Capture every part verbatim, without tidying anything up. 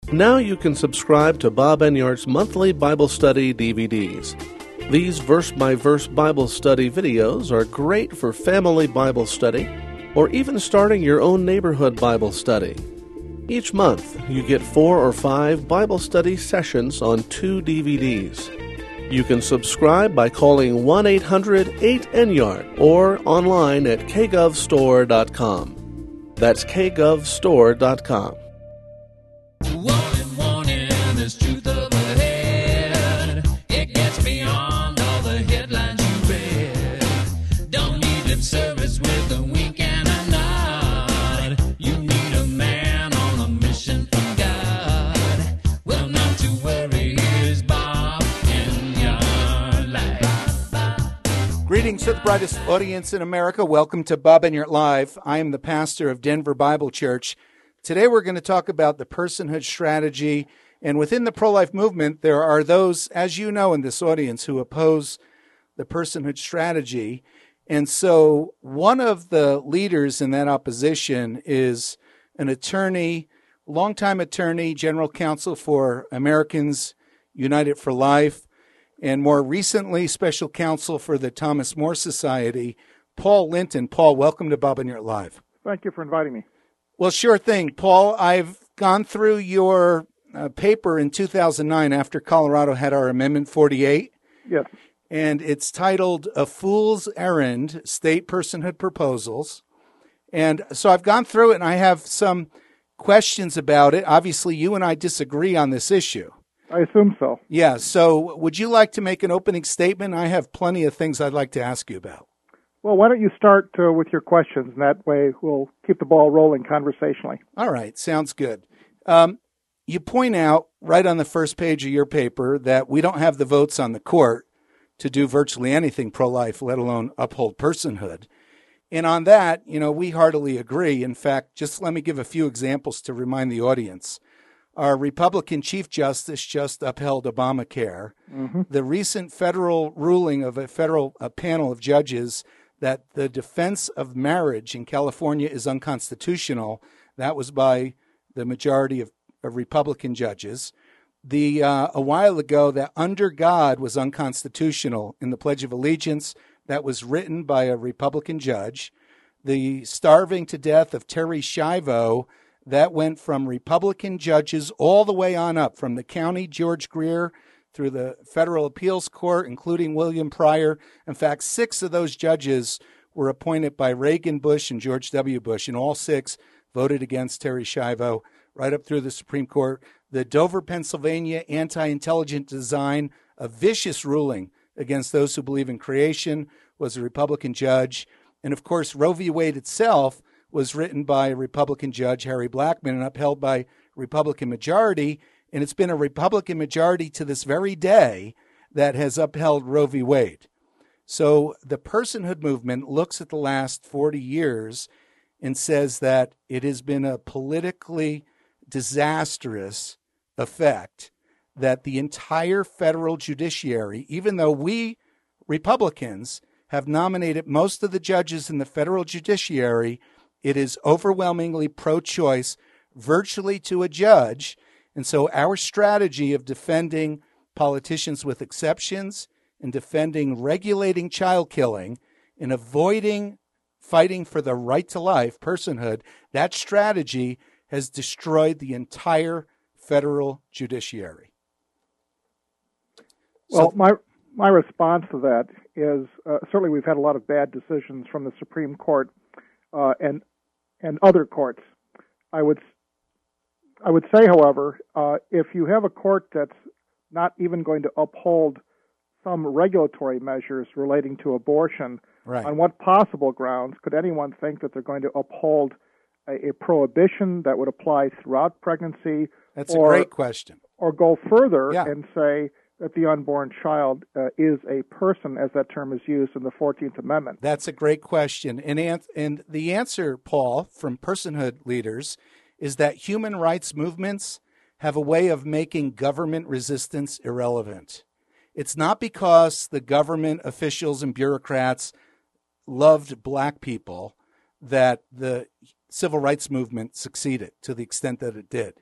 Now you can subscribe to Bob Enyart's monthly Bible study D V Ds. These verse-by-verse Bible study videos are great for family Bible study or even starting your own neighborhood Bible study. Each month, you get four or five Bible study sessions on two D V Ds. You can subscribe by calling one eight hundred eight Enyart or online at k gov store dot com. That's k gov store dot com. Warning, warning, there's truth up ahead. It gets beyond all the headlines you read. Don't need lip service with a wink and a nod. You need a man on a mission from God. Well, not to worry, here's Bob Enyart Live. Greetings to the brightest audience in America. Welcome to Bob Enyart Live. I am the pastor of Denver Bible Church. Today we're going to talk about the personhood strategy, and within the pro-life movement, there are those, as you know in this audience, who oppose the personhood strategy. And so one of the leaders in that opposition is an attorney, longtime attorney, general counsel for Americans United for Life, and more recently, special counsel for the Thomas More Society, Paul Linton. Paul, welcome to Bob Enyart Live. Thank you for inviting me. Well, sure thing, Paul. I've gone through your uh, paper in two thousand nine after Colorado had our Amendment forty-eight. Yes. And it's titled A Fool's Errand, State Personhood Proposals. And so I've gone through it, and I have some questions about it. Obviously, you and I disagree on this issue. I assume so. Yeah. So would you like to make an opening statement? I have plenty of things I'd like to ask you about. Well, why don't you start uh, with your questions, and that way we'll keep the ball rolling conversationally. All right. Sounds good. Um, you point out right on the first page of your paper that we don't have the votes on the court to do virtually anything pro-life, let alone uphold personhood. And on that, you know, we heartily agree. In fact, just let me give a few examples to remind the audience. Our Republican Chief Justice just upheld Obamacare. Mm-hmm. The recent federal ruling of a federal a panel of judges that the defense of marriage in California is unconstitutional. That was by the majority of, of Republican judges. The uh, a while ago, that under God was unconstitutional in the Pledge of Allegiance. That was written by a Republican judge. The starving to death of Terry Schiavo, that went from Republican judges all the way on up, from the county George Greer through the federal appeals court, including William Pryor. In fact, six of those judges were appointed by Reagan, Bush, and George W. Bush, and all six voted against Terry Schiavo right up through the Supreme Court. The Dover, Pennsylvania anti-intelligent design, a vicious ruling against those who believe in creation, was a Republican judge. And of course, Roe v. Wade itself was written by a Republican judge, Harry Blackmun, and upheld by Republican majority. And it's been a Republican majority to this very day that has upheld Roe v. Wade. So the personhood movement looks at the last forty years and says that it has been a politically disastrous effect that the entire federal judiciary, even though we Republicans have nominated most of the judges in the federal judiciary, it is overwhelmingly pro-choice, virtually to a judge. And so our strategy of defending politicians with exceptions and defending regulating child killing and avoiding fighting for the right to life, personhood, that strategy has destroyed the entire federal judiciary. Well, So, my my response to that is uh, certainly we've had a lot of bad decisions from the Supreme Court uh, and and other courts. I would I would say, however, uh, if you have a court that's not even going to uphold some regulatory measures relating to abortion, right. on what possible grounds could anyone think that they're going to uphold a, a prohibition that would apply throughout pregnancy? That's or, a great question. Or go further Yeah. and say that the unborn child uh, is a person, as that term is used in the fourteenth Amendment. That's a great question. And, an- and the answer, Paul, from personhood leaders is that human rights movements have a way of making government resistance irrelevant. It's not because the government officials and bureaucrats loved black people that the civil rights movement succeeded to the extent that it did.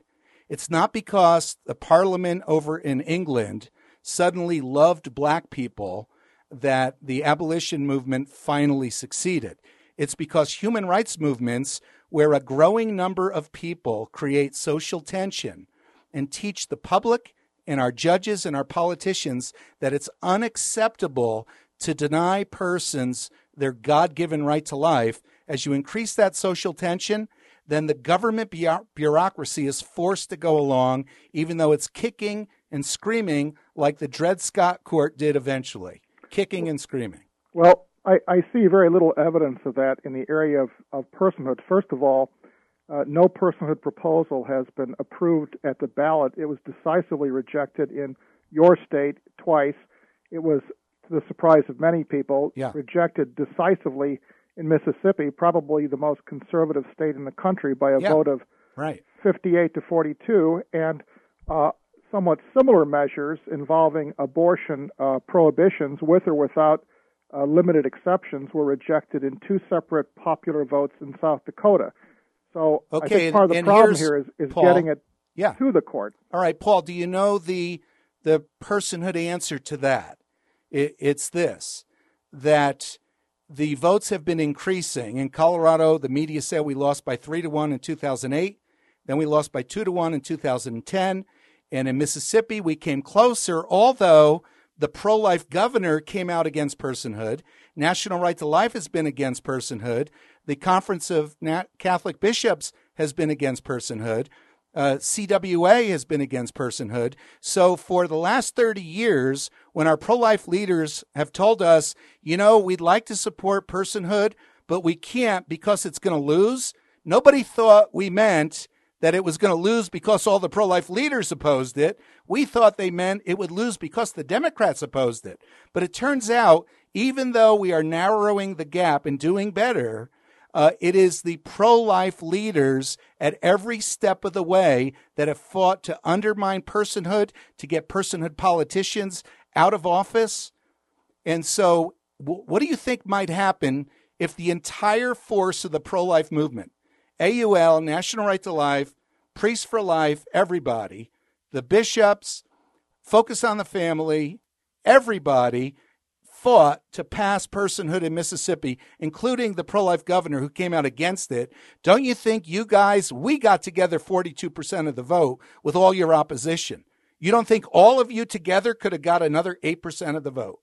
It's not because the parliament over in England suddenly loved black people that the abolition movement finally succeeded. It's because human rights movements, where a growing number of people create social tension and teach the public and our judges and our politicians that it's unacceptable to deny persons their God-given right to life. As you increase that social tension, then the government bu- bureaucracy is forced to go along, even though it's kicking and screaming like the Dred Scott court did eventually, kicking and screaming. Well, I, I see very little evidence of that in the area of, of personhood. First of all, uh, no personhood proposal has been approved at the ballot. It was decisively rejected in your state twice. It was, to the surprise of many people, yeah. rejected decisively in Mississippi, probably the most conservative state in the country, by a yeah. vote of right. fifty-eight to forty-two, and uh, somewhat similar measures involving abortion uh, prohibitions, with or without uh, limited exceptions, were rejected in two separate popular votes in South Dakota. So okay, I think part of the and problem here is, is Paul, getting it yeah. to the court. All right, Paul, do you know the the personhood answer to that? It, it's this, that the votes have been increasing. In Colorado, the media said we lost by three to one in two thousand eight. Then we lost by two to one in two thousand ten. And in Mississippi, we came closer, although the pro-life governor came out against personhood. National Right to Life has been against personhood. The Conference of Catholic Bishops has been against personhood. Uh, C W A has been against personhood. So for the last thirty years, when our pro-life leaders have told us, you know, we'd like to support personhood, but we can't because it's going to lose, nobody thought we meant that it was going to lose because all the pro-life leaders opposed it. We thought they meant it would lose because the Democrats opposed it. But it turns out, even though we are narrowing the gap and doing better, Uh, it is the pro-life leaders at every step of the way that have fought to undermine personhood, to get personhood politicians out of office. And so w- what do you think might happen if the entire force of the pro-life movement, A U L, National Right to Life, Priests for Life, everybody, the bishops, Focus on the Family, everybody, fought to pass personhood in Mississippi, including the pro-life governor who came out against it? Don't you think you guys, we got together forty-two percent of the vote with all your opposition? You don't think all of you together could have got another eight percent of the vote?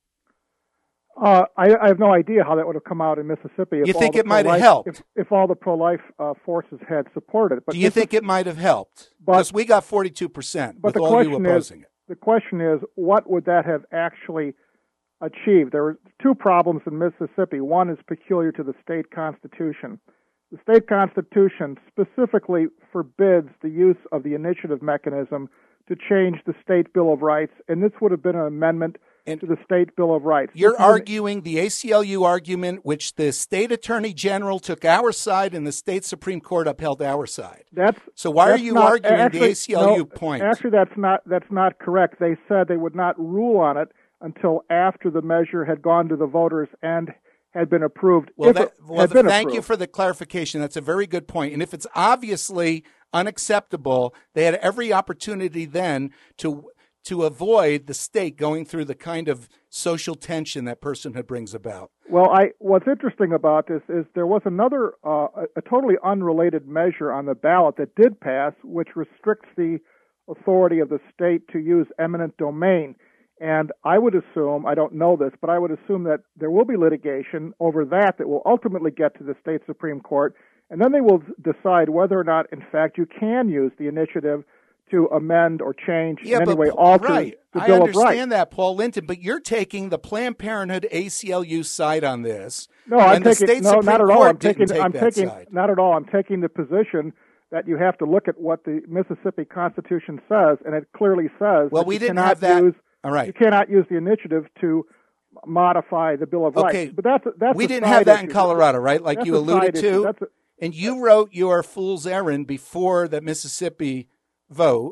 Uh, I, I have no idea how that would have come out in Mississippi. If You think all the it might have pro-life- helped? If, if all the pro-life uh, forces had supported it. But Do you think is, it might have helped? But- Because we got forty-two percent But with the all you question opposing is, it. the question is, what would that have actually achieved? There were two problems in Mississippi. One is peculiar to the state constitution. The state constitution specifically forbids the use of the initiative mechanism to change the state Bill of Rights, and this would have been an amendment And to the state Bill of Rights. You're This is an- arguing the A C L U argument, which the state attorney general took our side and the state Supreme Court upheld our side. That's So why are that's you not- arguing actually, the A C L U no, point? Actually, that's not that's not correct. They said they would not rule on it until after the measure had gone to the voters and had been approved. Well, if that, it well had been thank you approved. for the clarification. That's a very good point. And if it's obviously unacceptable, they had every opportunity then to to avoid the state going through the kind of social tension that personhood brings about. Well, I what's interesting about this is there was another uh, a, a totally unrelated measure on the ballot that did pass, which restricts the authority of the state to use eminent domain. And I would assume, I don't know this, but I would assume that there will be litigation over that that will ultimately get to the state Supreme Court, and then they will decide whether or not, in fact, you can use the initiative to amend or change Yeah, in any but way Paul- alter right. the I Bill of Rights. understand that, Paul Linton, but you're taking the Planned Parenthood A C L U side on this. No, I'm and the taking state no, Supreme not at all. Court I'm taking didn't take I'm that taking side. not at all. I'm taking the position that you have to look at what the Mississippi Constitution says, and it clearly says Well, that we you didn't cannot have that. use All right. you cannot use the initiative to modify the Bill of Okay, Rights. But that's a, that's we a didn't side have that in issue. Colorado, right? Like That's you a alluded side issue. to. That's a, And you wrote your fool's errand before the Mississippi vote.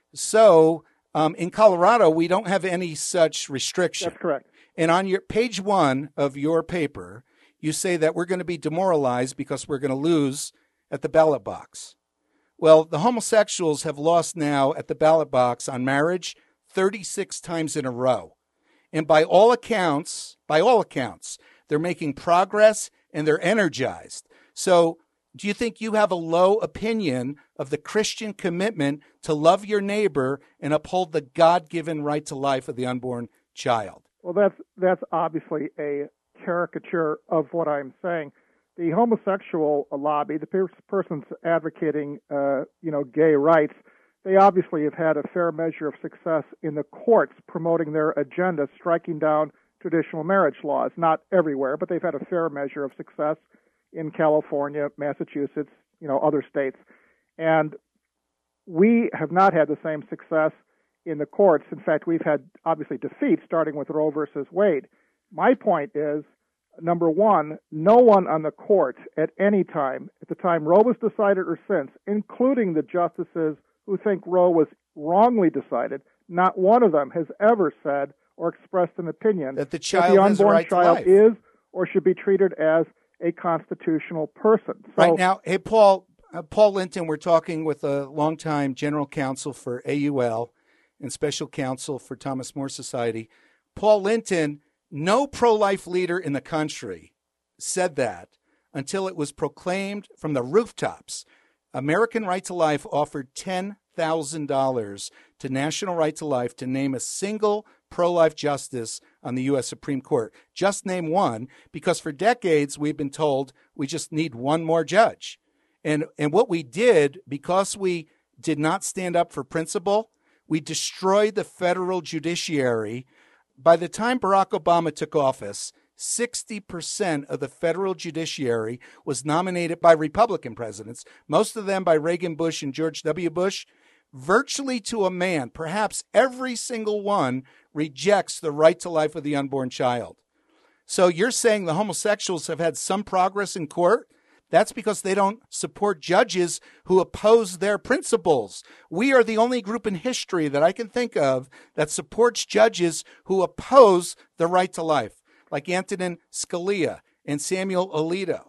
So um, in Colorado, we don't have any such restriction. that's correct. And on your page one of your paper, you say that we're going to be demoralized because we're going to lose at the ballot box. Well, the homosexuals have lost now at the ballot box on marriage thirty-six times in a row. And by all accounts, by all accounts, they're making progress and they're energized. So do you think you have a low opinion of the Christian commitment to love your neighbor and uphold the God-given right to life of the unborn child? Well, that's that's obviously a caricature of what I'm saying. The homosexual lobby, the per- persons advocating, uh, you know, gay rights, they obviously have had a fair measure of success in the courts promoting their agenda, striking down traditional marriage laws. Not everywhere, but they've had a fair measure of success in California, Massachusetts, you know, other states. And we have not had the same success in the courts. In fact, we've had, obviously, defeat, starting with Roe versus Wade. My point is, number one, no one on the court at any time, at the time Roe was decided or since, including the justices who think Roe was wrongly decided, not one of them has ever said or expressed an opinion that the child that the has a unborn right to child life. is or should be treated as a constitutional person. So, Right now, hey, Paul, uh, Paul Linton, we're talking with a longtime general counsel for A U L and special counsel for Thomas More Society. Paul Linton, no pro-life leader in the country said that until it was proclaimed from the rooftops. American Right to Life offered ten thousand dollars to National Right to Life to name a single pro-life justice on the U S Supreme Court. Just name one, because for decades we've been told we just need one more judge. And and what we did, because we did not stand up for principle, we destroyed the federal judiciary. By the time Barack Obama took office, sixty percent of the federal judiciary was nominated by Republican presidents, most of them by Reagan Bush and George W. Bush. Virtually to a man, perhaps every single one rejects the right to life of the unborn child. So you're saying the homosexuals have had some progress in court? That's because they don't support judges who oppose their principles. We are the only group in history that I can think of that supports judges who oppose the right to life, like Antonin Scalia and Samuel Alito.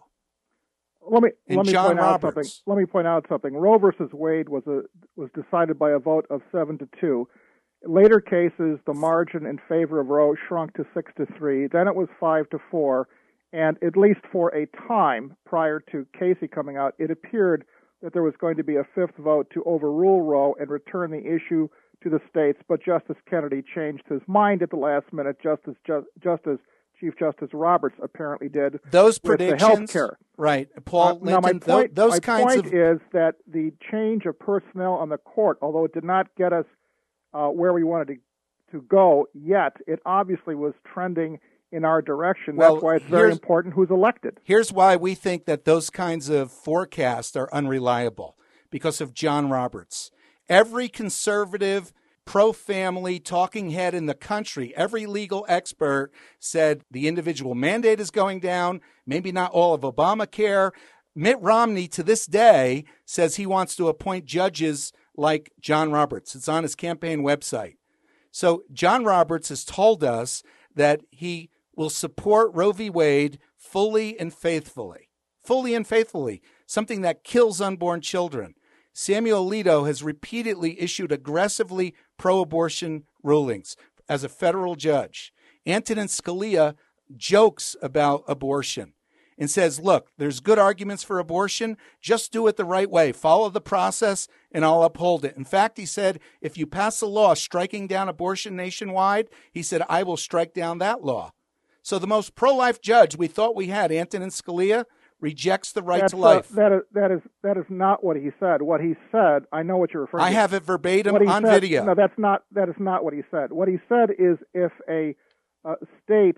Let me and let me John point out something. Roberts. Let me point out something. Roe versus Wade was a was decided by a vote of seven to two. In later cases, the margin in favor of Roe shrunk to six to three. Then it was five to four, and at least for a time prior to Casey coming out, it appeared that there was going to be a fifth vote to overrule Roe and return the issue to the states. But Justice Kennedy changed his mind at the last minute. Justice Ju- Justice Chief Justice Roberts apparently did. Those with predictions, the health care. right? Paul Uh, Linton, now, my point, tho- those my kinds point of is that the change of personnel on the court, although it did not get us uh, where we wanted to, to go yet, it obviously was trending in our direction. Well, That's why it's very here's- important who's elected. Here's why we think that those kinds of forecasts are unreliable, because of John Roberts. Every conservative, pro-family talking head in the country, every legal expert said the individual mandate is going down, maybe not all of Obamacare. Mitt Romney, to this day, says he wants to appoint judges like John Roberts. It's on his campaign website. So John Roberts has told us that he will support Roe v. Wade fully and faithfully. Fully and faithfully, something that kills unborn children. Samuel Alito has repeatedly issued aggressively pro-abortion rulings as a federal judge. Antonin Scalia jokes about abortion and says, look, there's good arguments for abortion. Just do it the right way. Follow the process, and I'll uphold it. In fact, he said, if you pass a law striking down abortion nationwide, he said, I will strike down that law. So the most pro-life judge we thought we had, Antonin Scalia, rejects the right That's, to life. Uh, that is that is that is not what he said. What he said, I know what you're referring I to. have it verbatim What he on said- video. No, that's not that is not what he said. What he said is if a uh, state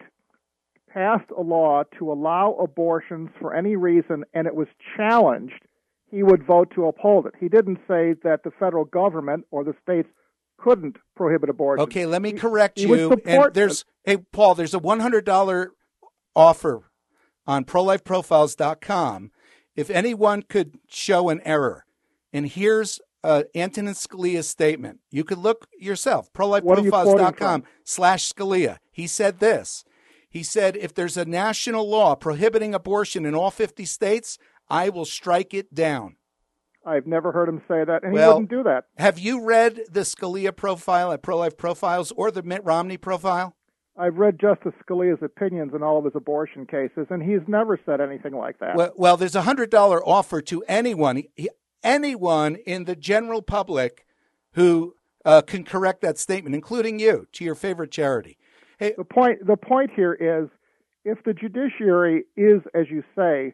passed a law to allow abortions for any reason and it was challenged, he would vote to uphold it. He didn't say that the federal government or the states couldn't prohibit abortion. Okay, let me He- correct he would you. support And there's, hey, Paul, there's a one hundred dollars offer on pro life profiles dot com if anyone could show an error. And here's uh, Antonin Scalia's statement. You could look yourself, pro life What are you profiles dot com quoting slash Scalia. He said this. He said, if there's a national law prohibiting abortion in all fifty states, I will strike it down. I've never heard him say that, and Well, he wouldn't do that. Have you read the Scalia profile at Pro-Life Profiles or the Mitt Romney profile? I've read Justice Scalia's opinions in all of his abortion cases, and he's never said anything like that. Well, well there's a one hundred dollars offer to anyone, anyone in the general public who uh, can correct that statement, including you, to your favorite charity. Hey, The point, the point here is, if the judiciary is, as you say,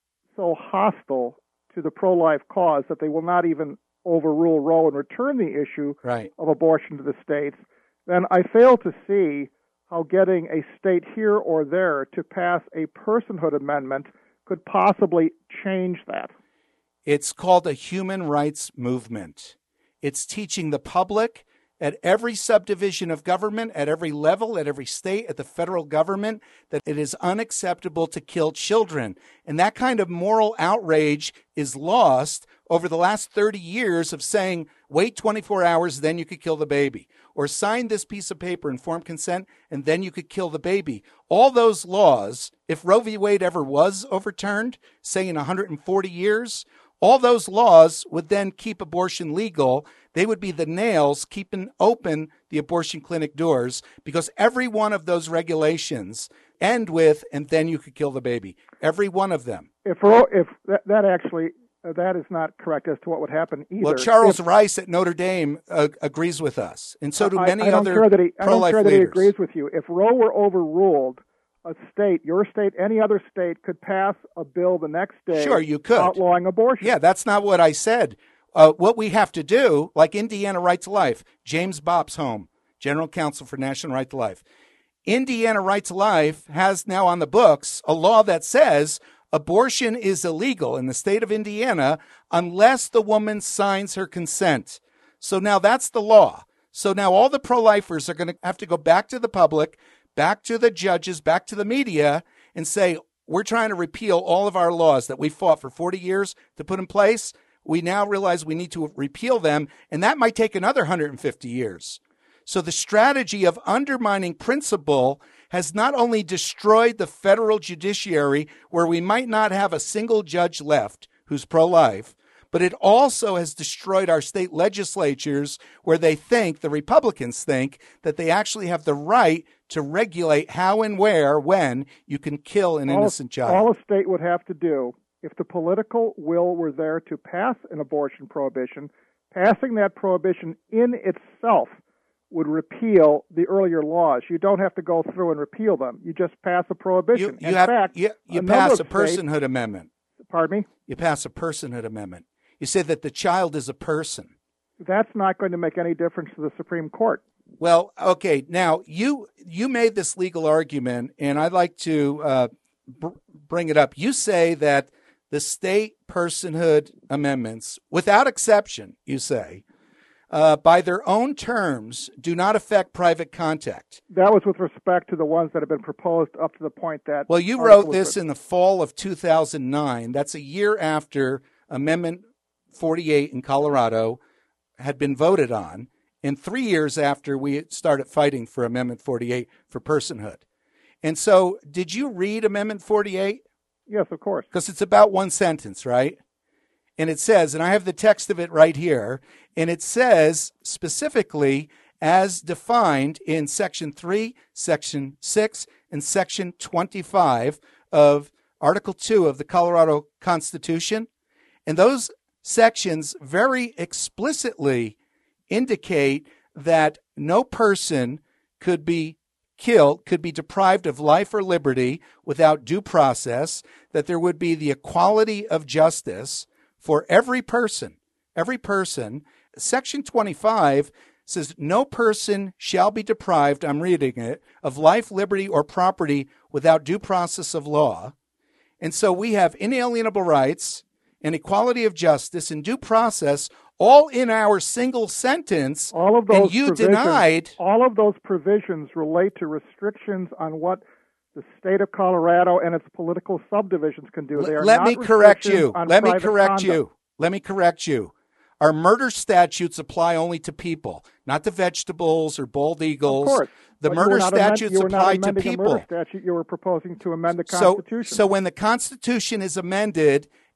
so hostile to the pro-life cause that they will not even overrule Roe and return the issue right. of abortion to the states, then I fail to see how getting a state here or there to pass a personhood amendment could possibly change that. It's called a human rights movement. It's teaching the public at every subdivision of government, at every level, at every state, at the federal government, that it is unacceptable to kill children. And that kind of moral outrage is lost over the last thirty years of saying, wait twenty-four hours, then you could kill the baby. Or sign this piece of paper, informed consent, and then you could kill the baby. All those laws, if Roe v. Wade ever was overturned, say in one hundred forty years, all those laws would then keep abortion legal. They would be the nails keeping open the abortion clinic doors, because every one of those regulations end with, and then you could kill the baby. Every one of them. If Roe, if that, that actually, uh, that is not correct as to what would happen either. Well, Charles if, Rice at Notre Dame uh, agrees with us, and so do I, many I don't other care that he, I don't pro-life care that he leaders. agrees with you. If Roe were overruled, a state, your state, any other state, could pass a bill the next day Sure, you could. outlawing abortion. Yeah, that's not what I said. Uh, what we have to do, like Indiana Right to Life, James Bopsholm, General Counsel for National Right to Life. Indiana Right to Life has now on the books a law that says abortion is illegal in the state of Indiana unless the woman signs her consent. So now that's the law. So now all the pro-lifers are going to have to go back to the public, back to the judges, back to the media, and say, we're trying to repeal all of our laws that we fought for forty years to put in place. We now realize we need to repeal them, and that might take another one hundred fifty years. So the strategy of undermining principle has not only destroyed the federal judiciary, where we might not have a single judge left who's pro-life, but it also has destroyed our state legislatures, where they think, the Republicans think, that they actually have the right to regulate how and where, when you can kill an all, innocent child. All a state would have to do, if the political will were there to pass an abortion prohibition, passing that prohibition in itself would repeal the earlier laws. You don't have to go through and repeal them. You just pass a prohibition. You, you in have, fact, you, you a pass a number of states- personhood amendment. Pardon me? You pass a personhood amendment. You say that the child is a person. That's not going to make any difference to the Supreme Court. Well, okay. Now you you made this legal argument, and I'd like to uh, br- bring it up. You say that the state personhood amendments, without exception, you say, uh, by their own terms, do not affect private contact. That was with respect to the ones that have been proposed up to the point that... Well, you article wrote was this written. in the fall of two thousand nine. That's a year after Amendment forty-eight in Colorado had been voted on, and three years after we started fighting for Amendment forty-eight for personhood. And so, did you read Amendment forty-eight? Yes, of course. Because it's about one sentence, right? And it says, and I have the text of it right here, and it says specifically, as defined in Section three, Section six, and Section twenty-five of Article two of the Colorado Constitution. And those sections very explicitly indicate that no person could be killed, could be deprived of life or liberty without due process, that there would be the equality of justice for every person, every person. Section twenty-five says no person shall be deprived, I'm reading it, of life, liberty, or property without due process of law. And so we have inalienable rights and equality of justice and due process all in our single sentence. All of those and you provisions, denied. all of those provisions relate to restrictions on what the state of Colorado and its political subdivisions can do. They are Let not me correct you. restrictions on Let me private correct conduct. you. Let me correct you. Our murder statutes apply only to people, not to vegetables or bald eagles. Of course. The But you were murder not amend- statutes you were not apply to amending a people. murder statute. You were proposing to amend the So, Constitution. so when the Constitution is amended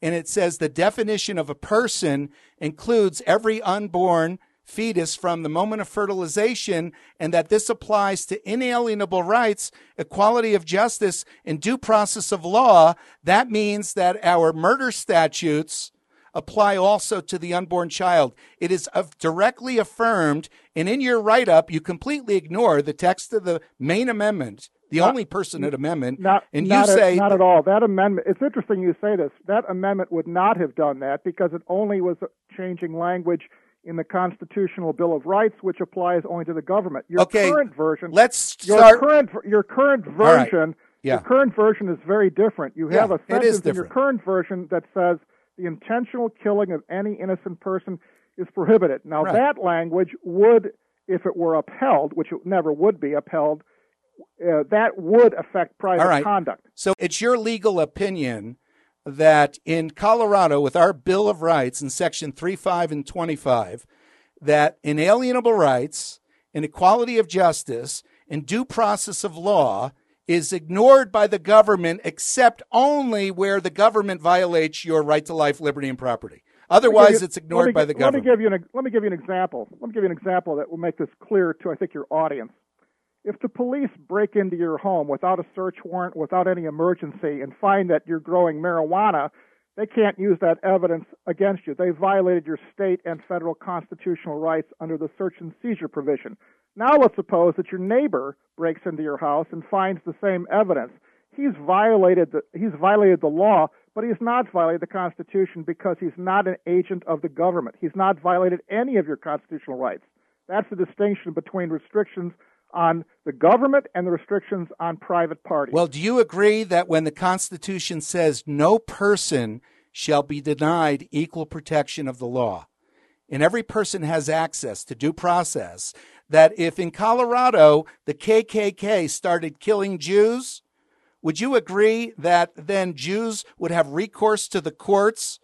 and it says the definition of a person includes every unborn fetus from the moment of fertilization, and that this applies to inalienable rights, equality of justice, and due process of law, that means that our murder statutes apply also to the unborn child. It is of directly affirmed, and in your write-up, you completely ignore the text of the main amendment, the Not- only personate amendment, Not, and not you at, say... not at all. That amendment, it's interesting you say this. That amendment would not have done that because it only was changing language in the Constitutional Bill of Rights, which applies only to the government. Your Okay, current version, let's your start... current your current right, version, yeah. your current version is very different. You have Yeah, a it is sentence in your different. current version that says the intentional killing of any innocent person is prohibited. Now Right. that language would, if it were upheld, which it never would be upheld, uh, that would affect private All right. conduct. So it's your legal opinion that in Colorado, with our Bill of Rights in Section three, five, and twenty-five, that inalienable rights and equality of justice and due process of law is ignored by the government except only where the government violates your right to life, liberty, and property. Otherwise, Let me give you- it's ignored let me by gi- the government. Let me give you an let me give you an example. Let me give you an example that will make this clear to I think your audience. If the police break into your home without a search warrant, without any emergency, and find that you're growing marijuana, they can't use that evidence against you. They violated your state and federal constitutional rights under the search and seizure provision. Now let's suppose that your neighbor breaks into your house and finds the same evidence. He's violated the he's violated the law, but he's not violated the Constitution because he's not an agent of the government. He's not violated any of your constitutional rights. That's the distinction between restrictions on the government and the restrictions on private parties. Well, do you agree that when the Constitution says no person shall be denied equal protection of the law, and every person has access to due process, that if in Colorado the K K K started killing Jews, would you agree that then Jews would have recourse to the courts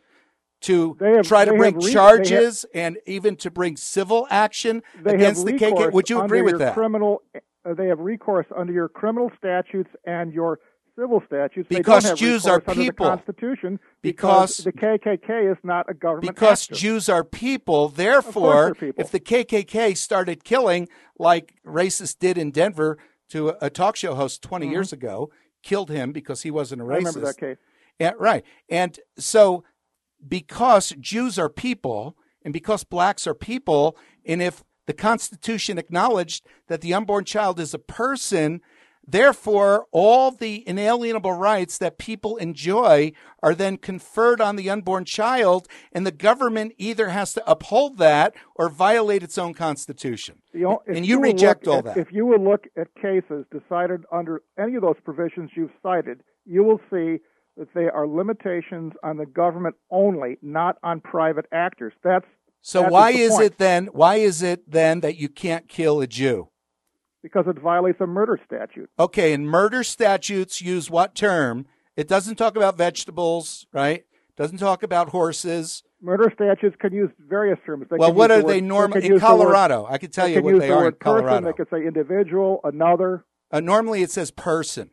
to They have- try to they bring have re- they charges and even to bring civil action they against have the K K K? recourse Would you agree under with your that? Criminal, uh, they have recourse under your criminal statutes and your civil statutes. Because they don't have Jews recourse are under people. the Constitution Because- because the K K K is not a government Because actor. Jews are people, therefore, they're people. if the K K K started killing like racists did in Denver to a, a talk show host twenty years ago, killed him because he wasn't a racist. I remember that case. Yeah, right. And so because Jews are people and because blacks are people, and if the Constitution acknowledged that the unborn child is a person, therefore all the inalienable rights that people enjoy are then conferred on the unborn child, and the government either has to uphold that or violate its own Constitution. The o- if And you will reject look all at- that. If you will look at cases decided under any of those provisions you've cited, you will see that they are limitations on the government only, not on private actors. That's So that why the is point. it then why is it then that you can't kill a Jew? Because it violates a murder statute. Okay, and murder statutes use what term? It doesn't talk about vegetables, right? Doesn't talk about horses. Murder statutes can use various terms. They Well, can what use are the they word- normal could in use the word- Colorado? I can tell they you can what use they the are in word person. Colorado. They could say individual, another. Uh, normally it says person.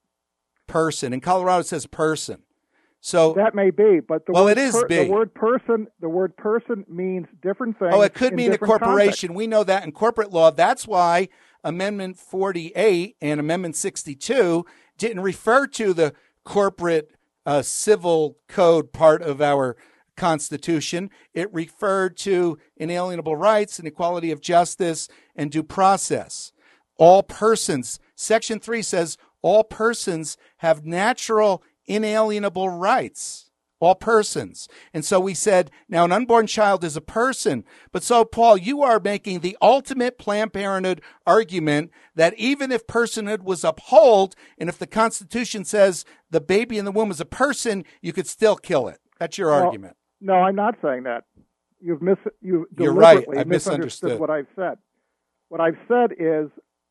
Person. In Colorado it says person. So That may be, but the Well, word it is per- be. the word person. The word person means different things. Oh, it could in mean a different corporation. contexts. We know that in corporate law. That's why Amendment forty-eight and Amendment sixty-two didn't refer to the corporate uh, civil code part of our Constitution. It referred to inalienable rights and equality of justice and due process. All persons, Section three says, all persons have natural inalienable rights. All persons. And so we said, now an unborn child is a person. But so, Paul, you are making the ultimate Planned Parenthood argument that even if personhood was upheld, and if the Constitution says the baby in the womb is a person, you could still kill it. That's your Well, argument. No, I'm not saying that. You've mis you You're right. deliberately I misunderstood misunderstood. what I've said. What I've said is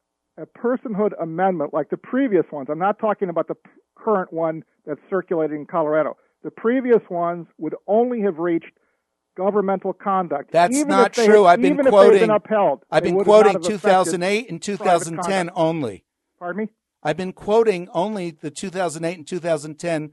a personhood amendment like the previous ones. I'm not talking about the p- current one that's circulating in Colorado. The previous ones would only have reached governmental conduct. That's even not if they true. Had, I've been even If quoting- they'd been upheld. I've They been would quoting not have two affected thousand eight and two thousand ten conduct. only. Pardon me? I've been quoting only the two thousand eight and two thousand ten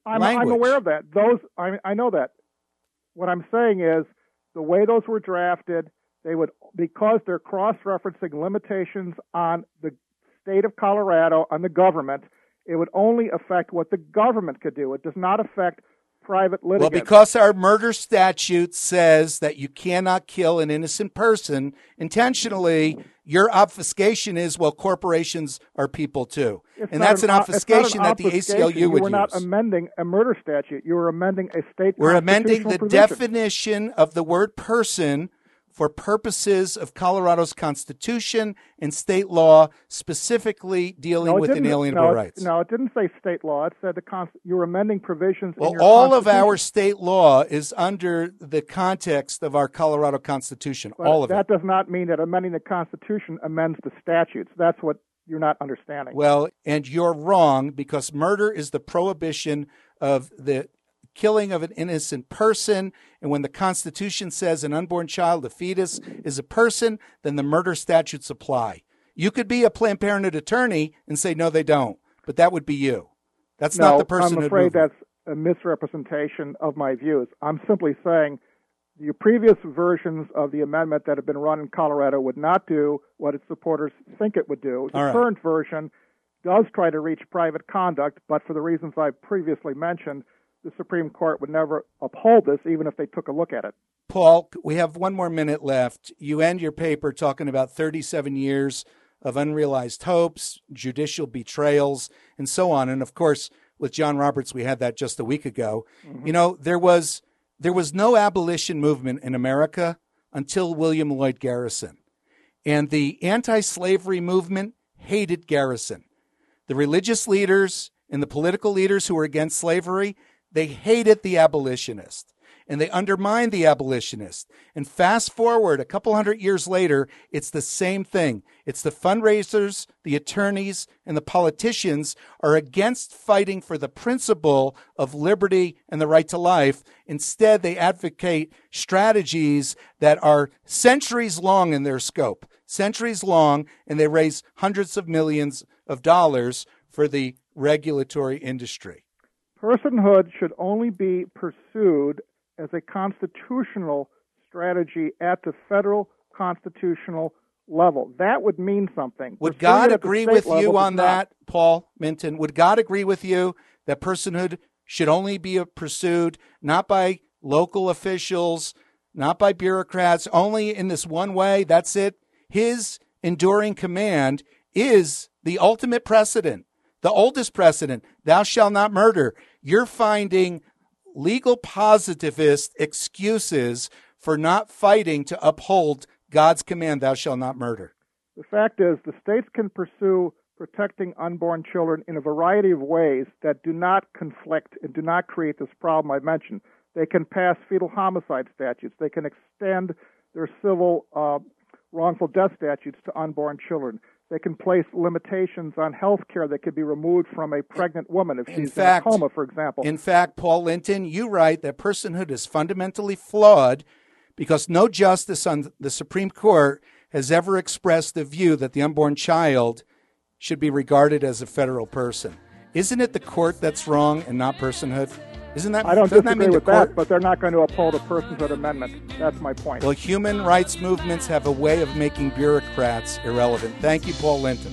language. I'm aware of that. Those I, I know that. What I'm saying is the way those were drafted, they would, because they're cross-referencing limitations on the state of Colorado, on the government, it would only affect what the government could do. It does not affect private litigants. Well, because our murder statute says that you cannot kill an innocent person intentionally, your obfuscation is, well, corporations are people too. It's and not that's an, an obfuscation an that the A C L U you would were not use. amending a murder statute. You were amending a state We're amending constitutional the provision. definition of the word person for purposes of Colorado's Constitution and state law, specifically dealing No, it with didn't- inalienable no, it- rights. No, it didn't say state law. It said the con- you were amending provisions in Well, your all of our Constitution. state law is under the context of our Colorado Constitution. But all of that it. does not mean that amending the Constitution amends the statutes. That's what you're not understanding. Well, and you're wrong, because murder is the prohibition of the killing of an innocent person. And when the Constitution says an unborn child, a fetus, is a person, then the murder statutes apply. You could be a Planned Parenthood attorney and say, no, they don't. But that would be you. That's no, not the personhood I'm afraid movement. that's a misrepresentation of my views. I'm simply saying the previous versions of the amendment that have been run in Colorado would not do what its supporters think it would do. The All right. current version does try to reach private conduct, but for the reasons I previously mentioned, the Supreme Court would never uphold this, even if they took a look at it. Paul, we have one more minute left. You end your paper talking about thirty-seven years of unrealized hopes, judicial betrayals, and so on. And of course, with John Roberts, we had that just a week ago. Mm-hmm. You know, there was there was no abolition movement in America until William Lloyd Garrison. And the anti-slavery movement hated Garrison. The religious leaders and the political leaders who were against slavery, they hated the abolitionists, and they undermined the abolitionists. And fast forward a couple hundred years later, it's the same thing. It's the fundraisers, the attorneys, and the politicians are against fighting for the principle of liberty and the right to life. Instead, they advocate strategies that are centuries long in their scope, centuries long, and they raise hundreds of millions of dollars for the regulatory industry. Personhood should only be pursued as a constitutional strategy at the federal constitutional level. That would mean something. Would Pursuing God it at the agree state with level you does on not. that, Paul Minton? Would God agree with you that personhood should only be pursued not by local officials, not by bureaucrats, only in this one way? That's it. His enduring command is the ultimate precedent. The oldest precedent, thou shalt not murder. You're finding legal positivist excuses for not fighting to uphold God's command, thou shalt not murder. The fact is, the states can pursue protecting unborn children in a variety of ways that do not conflict and do not create this problem I mentioned. They can pass fetal homicide statutes. They can extend their civil uh, wrongful death statutes to unborn children. They can place limitations on health care that could be removed from a pregnant woman if she's in, fact, in a coma, for example. In fact, Paul Linton, you write that personhood is fundamentally flawed because no justice on the Supreme Court has ever expressed the view that the unborn child should be regarded as a federal person. Isn't it the court that's wrong and not personhood? Isn't that? I don't doesn't that disagree mean with the court? that, but they're not going to uphold a personhood amendment. That's my point. Well, human rights movements have a way of making bureaucrats irrelevant. Thank you, Paul Linton.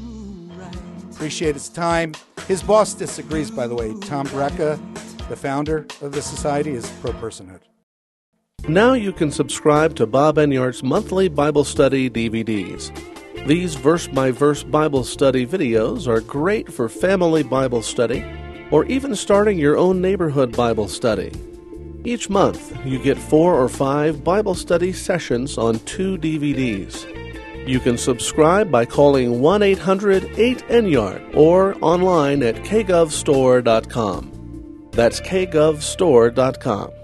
Appreciate his time. His boss disagrees, by the way. Tom Brecka, the founder of the society, is pro-personhood. Now you can subscribe to Bob Enyart's monthly Bible study D V Ds. These verse-by-verse Bible study videos are great for family Bible study or even starting your own neighborhood Bible study. Each month, you get four or five Bible study sessions on two D V Ds. You can subscribe by calling one eight hundred eight Enyart or online at k gov store dot com. That's k gov store dot com.